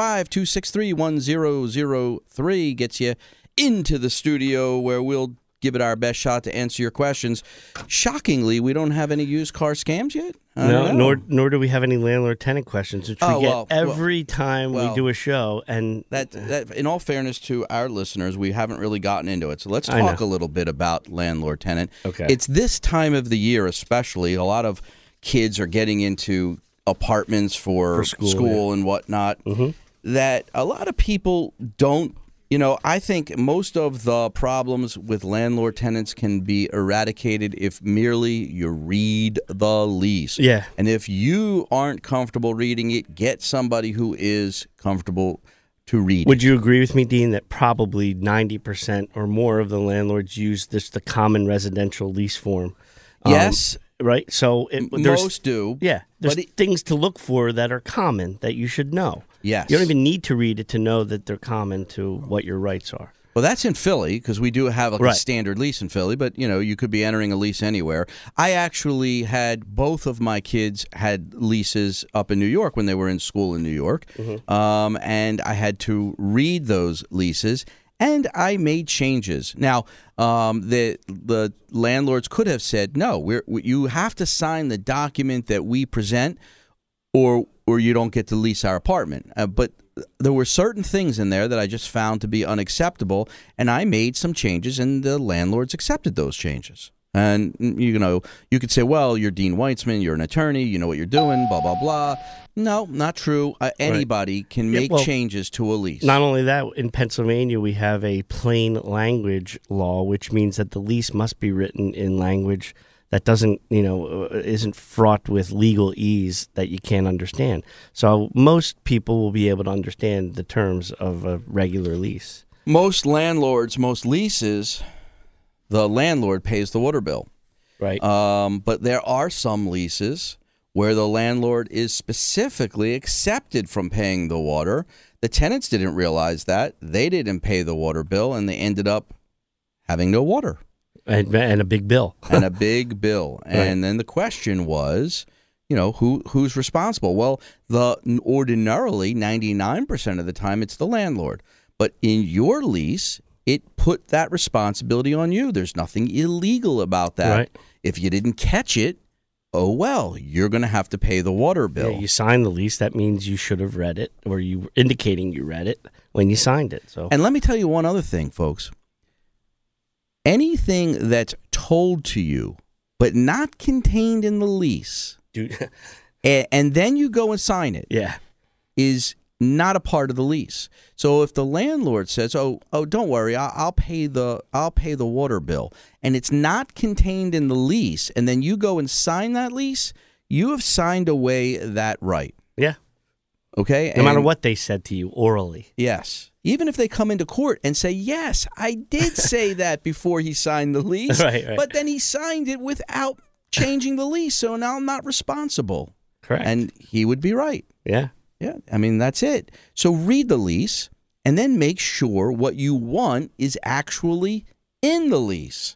215-263-1003 gets you into the studio where we'll give it our best shot to answer your questions. Shockingly, we don't have any used car scams yet. No, nor do we have any landlord-tenant questions, which we get every time we do a show. And that, in all fairness to our listeners, we haven't really gotten into it. So let's talk a little bit about landlord-tenant. Okay. It's this time of the year especially. A lot of kids are getting into apartments for school and whatnot, that a lot of people don't. I think most of the problems with landlord tenants can be eradicated if merely you read the lease. Yeah. And if you aren't comfortable reading it, get somebody who is comfortable to read it. Would you agree with me, Dean, that probably 90% or more of the landlords use the common residential lease form? Yes. Right? So most do. Yeah. There's things to look for that are common that you should know. Yes. You don't even need to read it to know that they're common to what your rights are. Well, that's in Philly because we do have a standard lease in Philly, but, you could be entering a lease anywhere. I actually had both of my kids had leases up in New York when they were in school in New York, and I had to read those leases, and I made changes. Now, the landlords could have said, no, you have to sign the document that we present, or you don't get to lease our apartment. But there were certain things in there that I just found to be unacceptable, and I made some changes, and the landlords accepted those changes. And, you could say, well, you're Dean Weitzman, you're an attorney, you know what you're doing, blah, blah, blah. No, not true. Anybody can make changes to a lease. Not only that, in Pennsylvania, we have a plain language law, which means that the lease must be written in language that doesn't, isn't fraught with legal ease that you can't understand. So most people will be able to understand the terms of a regular lease. Most landlords, most leases, the landlord pays the water bill. Right. But there are some leases where the landlord is specifically accepted from paying the water. The tenants didn't realize that. They didn't pay the water bill, and they ended up having no water. And a big bill. And a big bill. Right. And then the question was, who's responsible? Well, ordinarily, 99% of the time, it's the landlord. But in your lease, it put that responsibility on you. There's nothing illegal about that. Right. If you didn't catch it, oh, well, you're going to have to pay the water bill. Yeah, you signed the lease. That means you should have read it, or you were indicating you read it when you signed it. So, and let me tell you one other thing, folks. Anything that's told to you but not contained in the lease, dude, and then you go and sign it, is not a part of the lease. So if the landlord says, "Oh, don't worry, I'll pay the water bill," and it's not contained in the lease, and then you go and sign that lease, you have signed away that right. Yeah. Okay? No matter what they said to you orally. Yes. Even if they come into court and say, yes, I did say that before he signed the lease, right. But then he signed it without changing the lease, so now I'm not responsible. Correct. And he would be right. Yeah. Yeah, I mean, that's it. So read the lease and then make sure what you want is actually in the lease.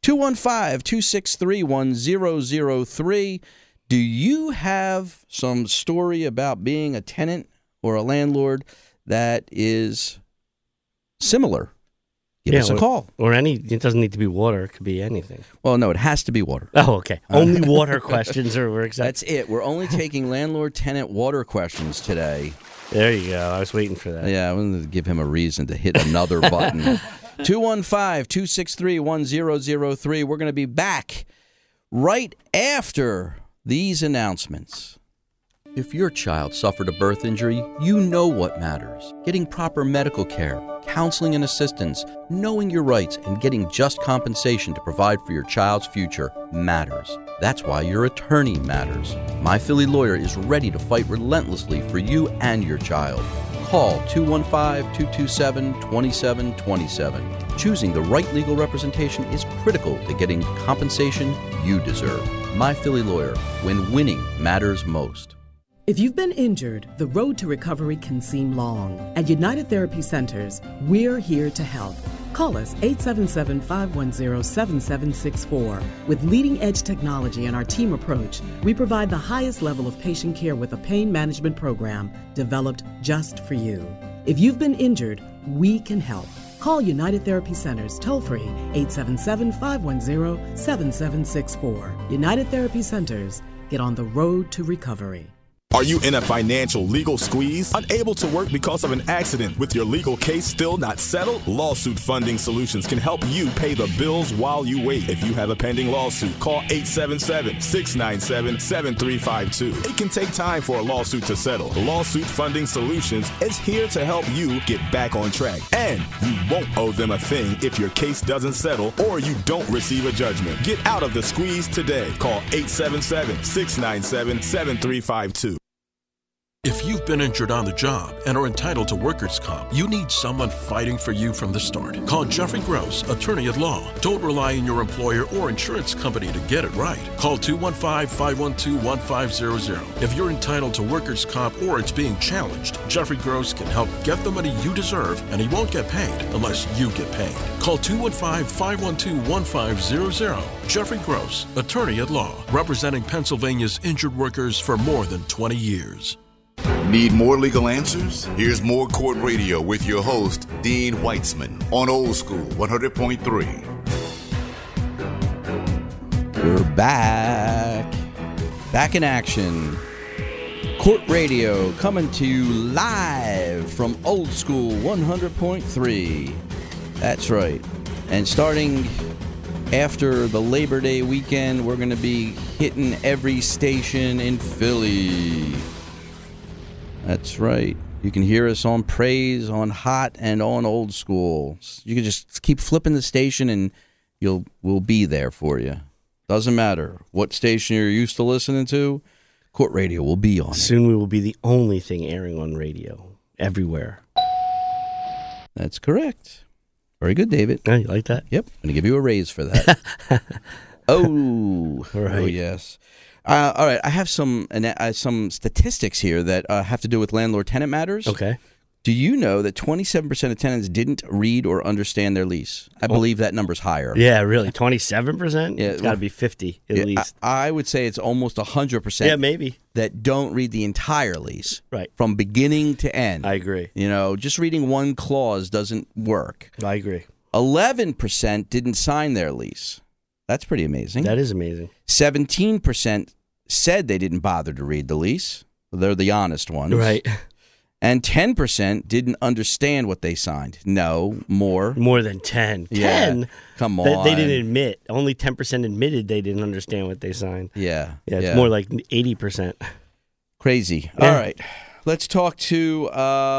215-263-1003. Do you have some story about being a tenant or a landlord that is similar? Give us a call. Or it doesn't need to be water. It could be anything. Well, no, it has to be water. Oh, okay. Only water questions we're accepting. That's it. We're only taking landlord-tenant water questions today. There you go. I was waiting for that. Yeah, I wanted to give him a reason to hit another button. 215-263-1003. We're going to be back right after these announcements. If your child suffered a birth injury, you know what matters. Getting proper medical care, counseling and assistance, knowing your rights, and getting just compensation to provide for your child's future matters. That's why your attorney matters. My Philly Lawyer is ready to fight relentlessly for you and your child. Call 215-227-2727. Choosing the right legal representation is critical to getting the compensation you deserve. My Philly Lawyer, when winning matters most. If you've been injured, the road to recovery can seem long. At United Therapy Centers, we're here to help. Call us 877-510-7764. With leading-edge technology and our team approach, we provide the highest level of patient care with a pain management program developed just for you. If you've been injured, we can help. Call United Therapy Centers toll-free 877-510-7764. United Therapy Centers, get on the road to recovery. Are you in a financial legal squeeze? Unable to work because of an accident with your legal case still not settled? Lawsuit Funding Solutions can help you pay the bills while you wait. If you have a pending lawsuit, call 877-697-7352. It can take time for a lawsuit to settle. Lawsuit Funding Solutions is here to help you get back on track. And you won't owe them a thing if your case doesn't settle or you don't receive a judgment. Get out of the squeeze today. Call 877-697-7352. If you've been injured on the job and are entitled to workers' comp, you need someone fighting for you from the start. Call Jeffrey Gross, attorney at law. Don't rely on your employer or insurance company to get it right. Call 215-512-1500. If you're entitled to workers' comp or it's being challenged, Jeffrey Gross can help get the money you deserve, and he won't get paid unless you get paid. Call 215-512-1500. Jeffrey Gross, attorney at law, representing Pennsylvania's injured workers for more than 20 years. Need more legal answers? Here's more Court Radio with your host, Dean Weitzman, on Old School 100.3. We're back. Back in action. Court Radio coming to you live from Old School 100.3. That's right. And starting after the Labor Day weekend, we're going to be hitting every station in Philly. That's right. You can hear us on Praise, on Hot, and on Old School. You can just keep flipping the station and we'll be there for you. Doesn't matter what station you're used to listening to, Court Radio will be on. Soon we will be the only thing airing on radio everywhere. That's correct. Very good, David. Yeah, you like that? Yep. I'm going to give you a raise for that. Oh, right. Oh, yes. All right. I have some statistics here that have to do with landlord-tenant matters. Okay. Do you know that 27% of tenants didn't read or understand their lease? I believe that number's higher. Yeah, really? 27%? Yeah, it's got to be 50 at least. I would say it's almost 100%. Yeah, maybe. That don't read the entire lease. Right. From beginning to end. I agree. Just reading one clause doesn't work. I agree. 11% didn't sign their lease. That's pretty amazing. That is amazing. 17% said they didn't bother to read the lease. They're the honest ones. Right. And 10% didn't understand what they signed. No, more. More than 10. Yeah. 10? Come on. They didn't admit. Only 10% admitted they didn't understand what they signed. Yeah. Yeah, it's more like 80%. Crazy. Yeah. All right. Let's talk to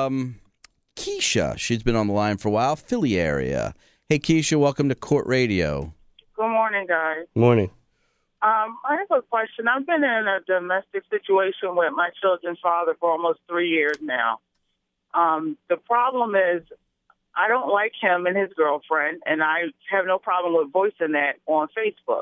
Keisha. She's been on the line for a while. Philly area. Hey, Keisha, welcome to Court Radio. Good morning, guys. Morning. I have a question. I've been in a domestic situation with my children's father for almost 3 years now. The problem is I don't like him and his girlfriend, and I have no problem with voicing that on Facebook.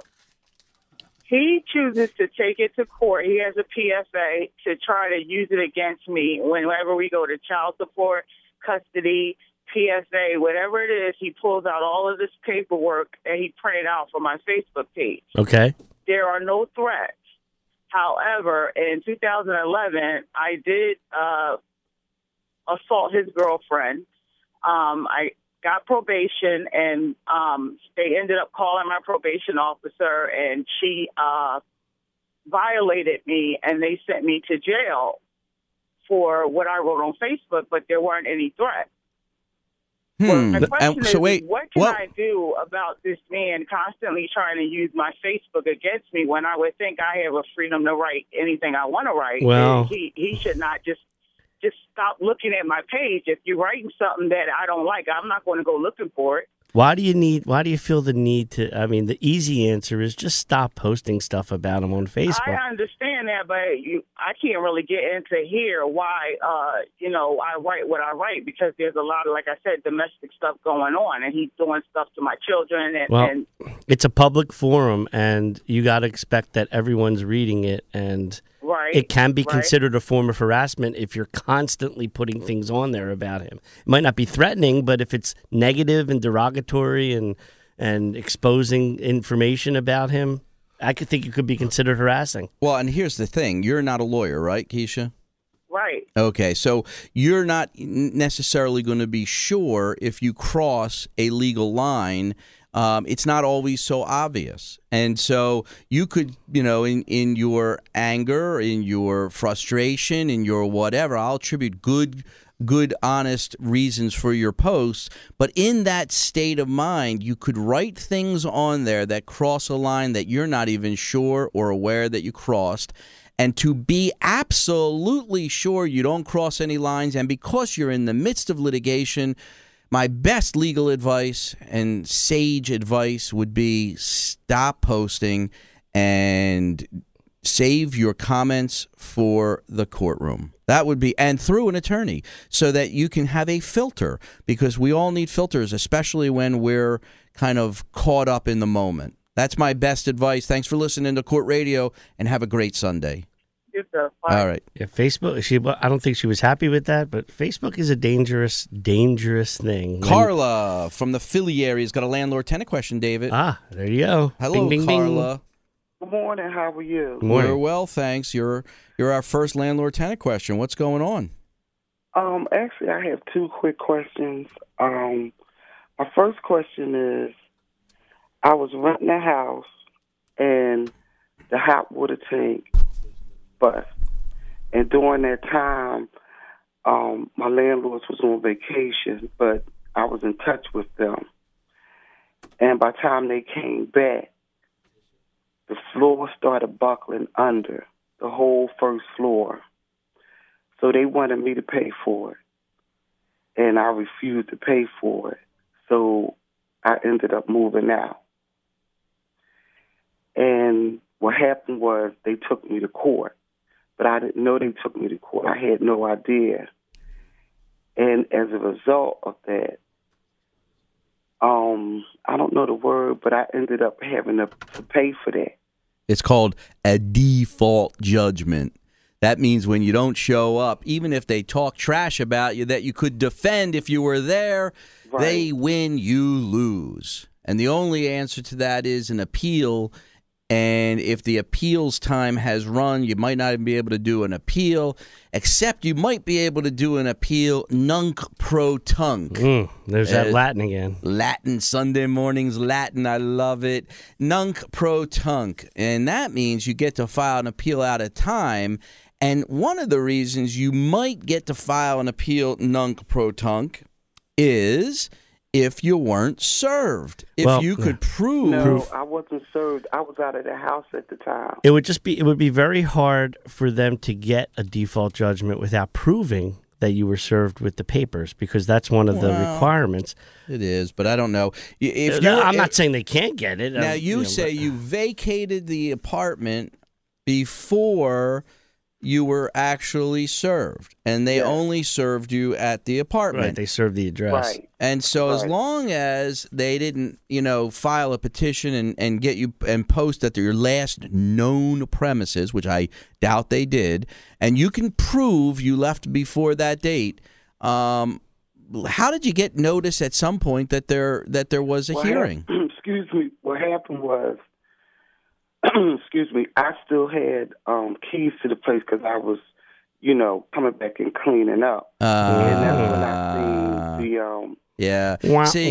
He chooses to take it to court. He has a PSA to try to use it against me whenever we go to child support, custody, PSA, whatever it is. He pulls out all of this paperwork and he printed out for my Facebook page. Okay. There are no threats. However, in 2011, I did assault his girlfriend. I got probation, and they ended up calling my probation officer, and she violated me, and they sent me to jail for what I wrote on Facebook, but there weren't any threats. Well, my question is, what can I do about this man constantly trying to use my Facebook against me when I would think I have a freedom to write anything I want to write? Well, he should not just stop looking at my page. If you're writing something that I don't like, I'm not going to go looking for it. Why do you feel the need to, the easy answer is just stop posting stuff about him on Facebook. I understand that, but I can't really get into here why, I write what I write, because there's a lot of, like I said, domestic stuff going on, and he's doing stuff to my children. And it's a public forum, and you got to expect that everyone's reading it, and it can be considered a form of harassment if you're constantly putting things on there about him. It might not be threatening, but if it's negative and derogatory and exposing information about him, I could think it could be considered harassing. Well, and here's the thing. You're not a lawyer, right, Keisha? Right. Okay, so you're not necessarily going to be sure if you cross a legal line. It's not always so obvious. And so you could, in your anger, in your frustration, in your whatever, I'll attribute good, honest reasons for your posts. But in that state of mind, you could write things on there that cross a line that you're not even sure or aware that you crossed. And to be absolutely sure you don't cross any lines, and because you're in the midst of litigation, my best legal advice and sage advice would be stop posting and save your comments for the courtroom. That would be, and through an attorney, so that you can have a filter, because we all need filters, especially when we're kind of caught up in the moment. That's my best advice. Thanks for listening to Court Radio, and have a great Sunday. All right. Yeah, Facebook. I don't think she was happy with that, but Facebook is a dangerous thing. Carla from the Philly area has got a landlord-tenant question, David. There you go. Hello, bing, bing, Carla. Good morning. How are you? We're well, thanks. You're our first landlord-tenant question. What's going on? Actually, I have two quick questions. My first question is, I was renting a house, and the hot water tank bust. And during that time, my landlords was on vacation, but I was in touch with them. And by the time they came back, the floor started buckling under, the whole first floor. So they wanted me to pay for it. And I refused to pay for it. So I ended up moving out. And what happened was they took me to court. But I didn't know they took me to court. I had no idea. And as a result of that, I don't know the word, but I ended up having to pay for that. It's called a default judgment. That means when you don't show up, even if they talk trash about you that you could defend if you were there, right, they win, you lose. And the only answer to that is an appeal. And if the appeals time has run, you might not even be able to do an appeal, except you might be able to do an appeal nunc pro tunc. There's that Latin again. Latin, Sunday mornings Latin, I love it. Nunc pro tunc. And that means you get to file an appeal out of time. And one of the reasons you might get to file an appeal nunc pro tunc is if you weren't served. If you could prove... No, I wasn't served. I was out of the house at the time. It would be very hard for them to get a default judgment without proving that you were served with the papers, because that's one of the requirements. It is, but I don't know. I'm not saying they can't get it. Now, you say you vacated the apartment before you were actually served, and they only served you at the apartment. Right, they served the address. Right. And so as long as they didn't, file a petition and get you and post at your last known premises, which I doubt they did, and you can prove you left before that date, how did you get notice at some point that there was a hearing? Excuse me. What happened was, excuse me, I still had keys to the place because I was, coming back and cleaning up. And that's when I seen the Yeah. See,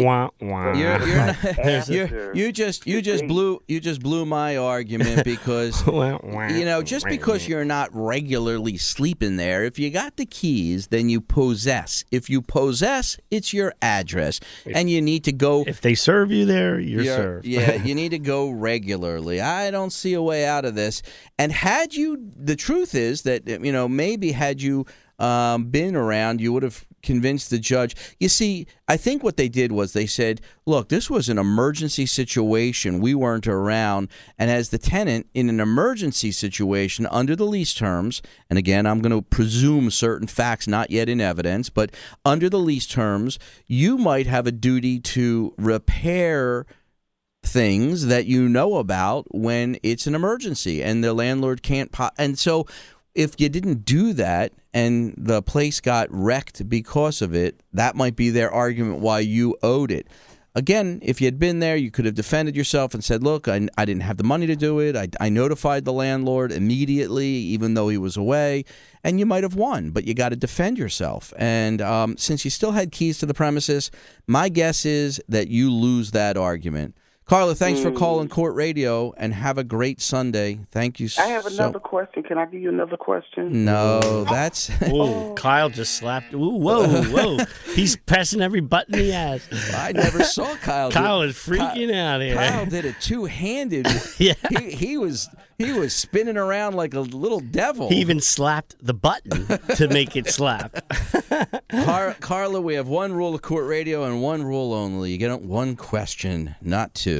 you just blew my argument because just because you're not regularly sleeping there, if you got the keys, then you possess. If you possess, it's your address, and you need to go. If they serve you there, you're served. Yeah, you need to go regularly. I don't see a way out of this. And the truth is that maybe had you been around, you would have convinced the judge. You see, I think what they did was they said, look, this was an emergency situation. We weren't around. And as the tenant in an emergency situation under the lease terms, and again, I'm going to presume certain facts not yet in evidence, but under the lease terms, you might have a duty to repair things that you know about when it's an emergency and the landlord can't. And so if you didn't do that and the place got wrecked because of it, that might be their argument why you owed it. Again, if you had been there, you could have defended yourself and said, look, I didn't have the money to do it. I notified the landlord immediately, even though he was away, and you might have won, but you got to defend yourself. And since you still had keys to the premises, my guess is that you lose that argument. Carla, thanks for calling Court Radio, and have a great Sunday. Thank you. I have another question. Can I give you another question? No, that's... Kyle just slapped... Ooh, whoa. He's pressing every button he has. I never saw Kyle. Kyle is freaking out here. Kyle did it two-handed. Yeah. He was spinning around like a little devil. He even slapped the button to make it slap. Carla, we have one rule of Court Radio and one rule only. You get one question, not two.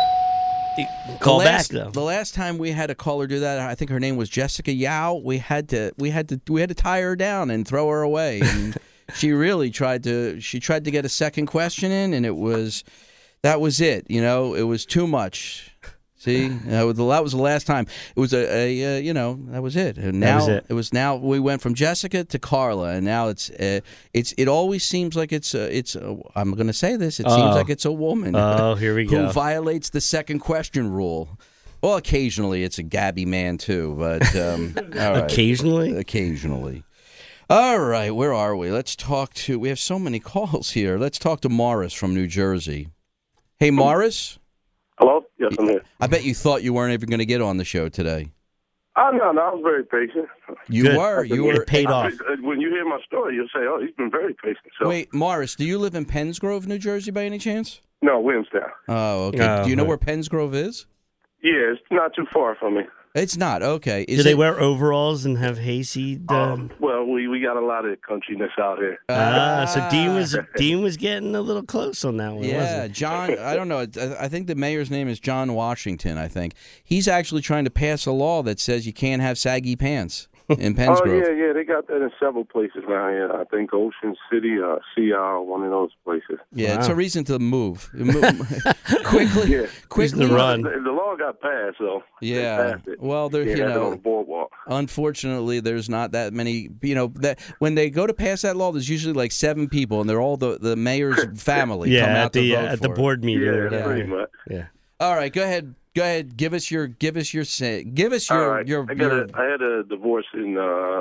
Call back though. The last time we had a caller do that, I think her name was Jessica Yao. We had to tie her down and throw her away. And she really tried to get a second question in, and that was it. It was too much. See, that was the last time. It was that was it. And now we went from Jessica to Carla, and now it always seems like I'm going to say this. It seems like it's a woman. Oh, here we go. Who violates the second question rule. Well, occasionally it's a Gabby man too, but all right. Occasionally. All right, where are we? We have so many calls here. Let's talk to Morris from New Jersey. Hey, Morris. Hello? Yes, I'm here. I bet you thought you weren't even going to get on the show today. Oh, no, I was very patient. You were paid off. When you hear my story, you'll say, oh, he's been very patient. So. Wait, Morris, do you live in Pennsgrove, New Jersey, by any chance? No, Williamstown. Oh, okay. Do you know where Pennsgrove is? Yeah, it's not too far from me. It's not, okay. Do they wear overalls and have hayseed? Well, we got a lot of countryness out here. So Dean was getting a little close on that one, yeah, wasn't he? John, I don't know. I think the mayor's name is John Washington, I think. He's actually trying to pass a law that says you can't have saggy pants in Pennsgrove. Oh, yeah, they got that in several places now here. I think Ocean City, CR, one of those places. Yeah, It's a reason to move. Quickly. Yeah. Quickly run. The law got passed, so yeah. they passed it. Well, there, on the boardwalk. Unfortunately, there's not that many. That when they go to pass that law, there's usually like 7 people, and they're all the mayor's family. Yeah, come out to vote at for the board meeting. Yeah, pretty much. Yeah. All right, go ahead. Give us your. I had a divorce in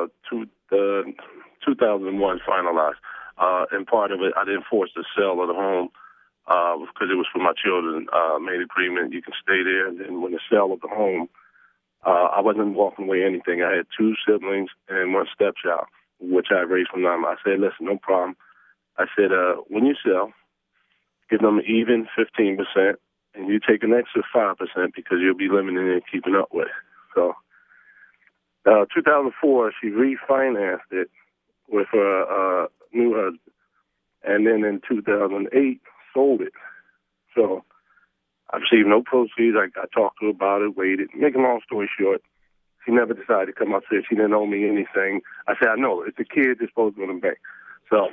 2001 finalized, and part of it I didn't force the sale of the home because it was for my children. Made agreement you can stay there, and then when the sale of the home, I wasn't walking away anything. I had 2 siblings and 1 stepchild, which I raised from them. I said, listen, no problem. I said, when you sell, give them an even 15%. And you take an extra 5% because you'll be living in it and keeping up with it. So, 2004, she refinanced it with her new husband. And then in 2008, sold it. So, I received no proceeds. I talked to her about it, waited. Make a long story short, she never decided to come up and say she didn't owe me anything. I said, I know. It's the kids that's supposed to go to the bank. So,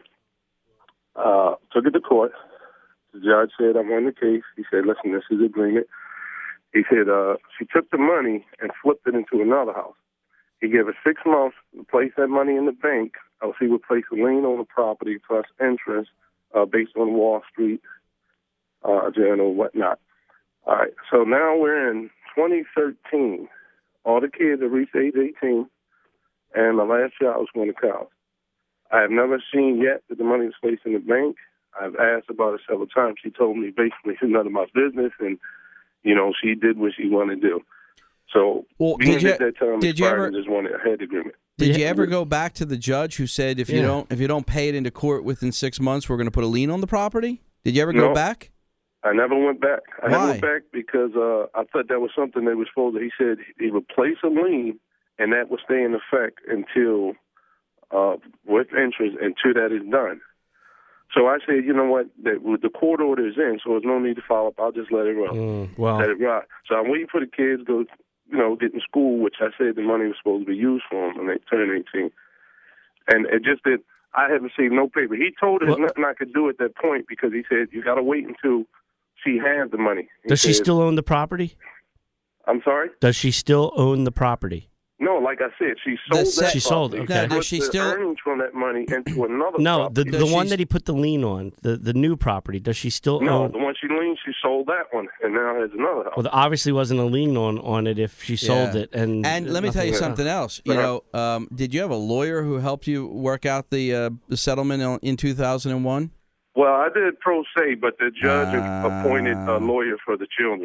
took it to court. The judge said, I won the case. He said, listen, this is the agreement. He said, she took the money and flipped it into another house. He gave her 6 months to place that money in the bank, or she would place a lien on the property plus interest based on Wall Street Journal and whatnot. All right, so now we're in 2013. All the kids have reached age 18, and my last child was going to college. I have never seen yet that the money is placed in the bank. I've asked about it several times. She told me basically it's none of my business, and she did what she wanted to do. So did you ever just wanted a head agreement? Did you ever go back to the judge who said if you don't pay it into court within 6 months, we're going to put a lien on the property? Did you ever go back? I never went back. I Why? never went back because I thought that was something they were supposed to. He said he would place a lien, and that would stay in effect until with interest until that is done. So I said, you know what, the court order is in, so there's no need to follow up. I'll just let it run. Let it ride. So I'm waiting for the kids to go, get in school, which I said the money was supposed to be used for them when they turn 18. And it just did. I haven't received no paper. He told us nothing I could do at that point because he said, you got to wait until she has the money. Does she still own the property? I'm sorry? Does she still own the property? No, like I said, she sold that. She sold. Okay. Does she still earnings from that money into another? No, property. the one that he put the lien on, the new property. Does she still own? No, the one she liened, she sold that one, and now has another house. Well, there obviously wasn't a lien on it if she sold it. And let me tell you something else. Did you have a lawyer who helped you work out the settlement in 2001? Well, I did pro se, but the judge appointed a lawyer for the children.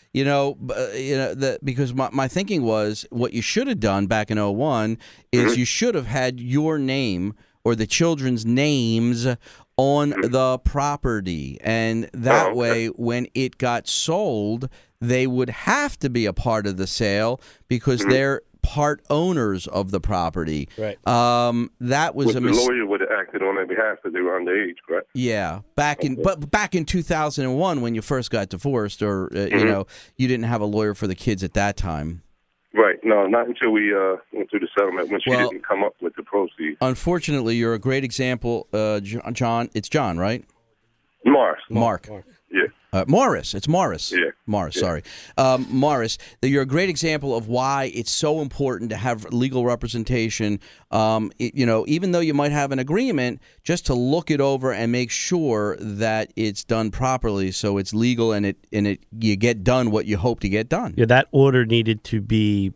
Because my thinking was what you should have done back in 2001 is you should have had your name or the children's names on the property. And that way, when it got sold, they would have to be a part of the sale because they're part owners of the property. Right. That was the lawyer would have acted on their behalf because they were underage, correct? Yeah. Back in 2001 when you first got divorced, or you didn't have a lawyer for the kids at that time. Right. No, not until we went through the settlement when she didn't come up with the proceeds. Unfortunately, you're a great example, John. It's John, right? Mark. Yeah. Morris. It's Morris. Yeah. Morris, sorry. Morris, you're a great example of why it's so important to have legal representation. Even though you might have an agreement, just to look it over and make sure that it's done properly so it's legal and you get done what you hope to get done. Yeah, that order needed to be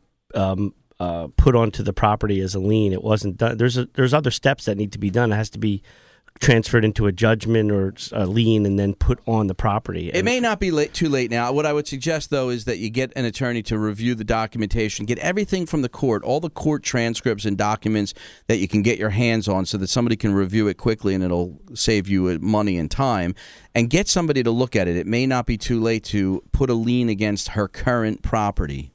put onto the property as a lien. It wasn't done. There's other steps that need to be done. It has to be transferred into a judgment or a lien and then put on the property. It may not be too late now. What I would suggest, though, is that you get an attorney to review the documentation, get everything from the court, all the court transcripts and documents that you can get your hands on so that somebody can review it quickly and it'll save you money and time, and get somebody to look at it. It may not be too late to put a lien against her current property.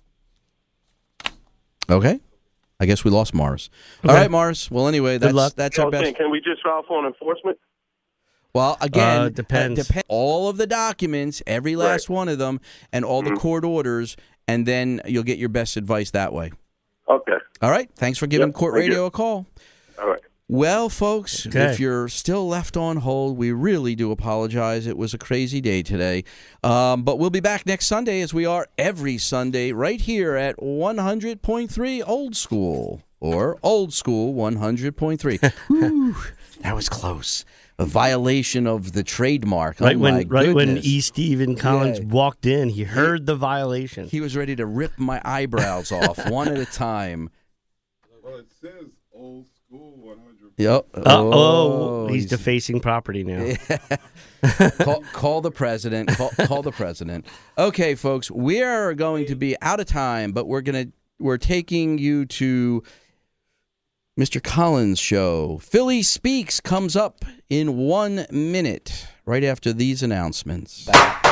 Okay? I guess we lost Morris. Okay. All right, Morris. Well, anyway, that's our best. Can we just file for enforcement? Well, again, depends. All of the documents, every last one of them, and all the court orders, and then you'll get your best advice that way. Okay. All right. Thanks for giving Court Radio a call. All right. Well, folks, if you're still left on hold, we really do apologize. It was a crazy day today. But we'll be back next Sunday, as we are every Sunday, right here at 100.3 Old School, or Old School 100.3. Whew, that was close. A violation of the trademark. Right when E. Stephen Collins walked in, he heard the violation. He was ready to rip my eyebrows off one at a time. Well, it says Old School 100. Yep. He's defacing property now. Call the president. Call the president. Okay, folks, we are going to be out of time, but we're taking you to Mr. Collins' show. Philly Speaks comes up in 1 minute, right after these announcements. Bye.